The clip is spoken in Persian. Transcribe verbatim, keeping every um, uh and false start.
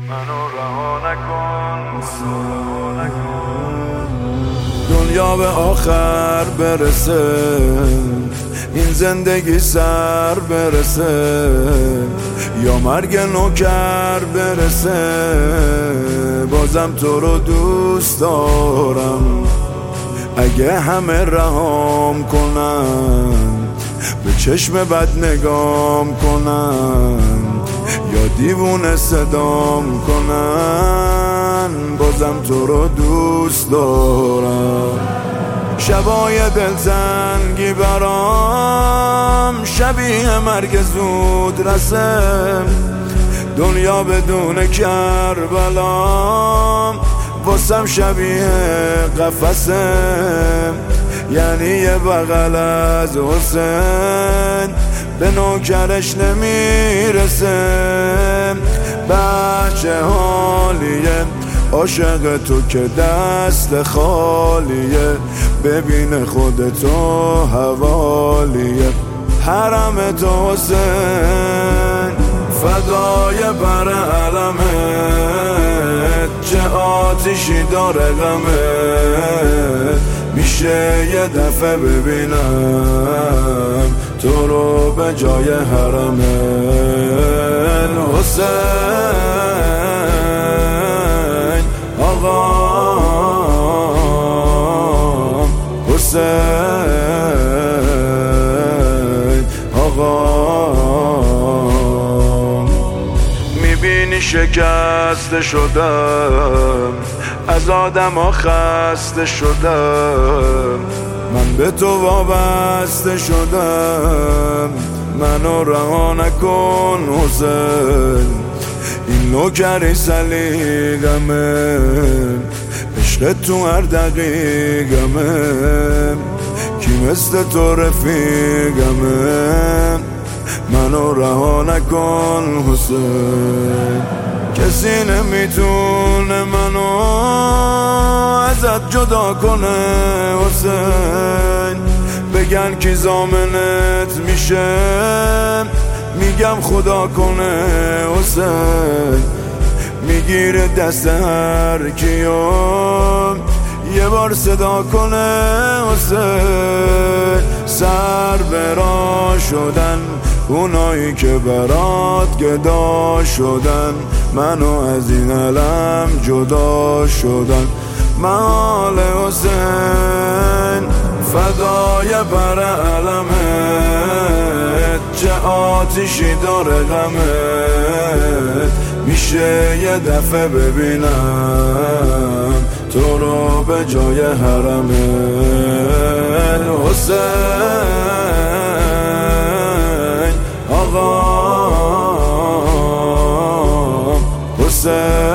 منو رها نکن، رها نکن. دنیا به آخر برسه، این زندگی سر برسه، یا مرگ نوکر برسه، بازم تو رو دوست دارم. اگه همه رهام کنن، به چشم بد نگام کنن، یا دیوونه صدام کنن، بازم تو رو دوست دارم. شبای دلتنگی برام شبیه مرگ زود رسه، دنیا بدون کربلام واسم شبیه قفسه، یعنی یه بغل از حسین به نوکرش نمیرسه. بچه حالیه عاشق تو که دست خالیه، ببین خودتو حوالیه، حرم تو حسین، فدای بر علمت، چه آتیشی داره غمت، میشه یه دفعه ببینم تو رو به جای حرم حسین. آقا حسین، آقا میبینی شکسته شدم، از آدم ها خسته شدم، من به تو وابسته شدم. منو رها نکن حسین، این نوکری سلیقمه، عشق تو هر دقیقمه، کی مثل تو رفیقمه. منو رها نکن حسین، کسی نمیتونه منو ازت جدا کنه حسین. بگن کی ضامنت میشه، میگم خدا کنه حسین. میگیره دست هر کیو یه بار صدا کنه حسین. سر برا شدن اونایی که برات گدا شدن، منو از این علم جدا شدن. مال حسین، فدای بر علمت، چه آتیشی داره غمت، میشه یه دفعه ببینم تو رو به جای حرم حسین. آقا حسین.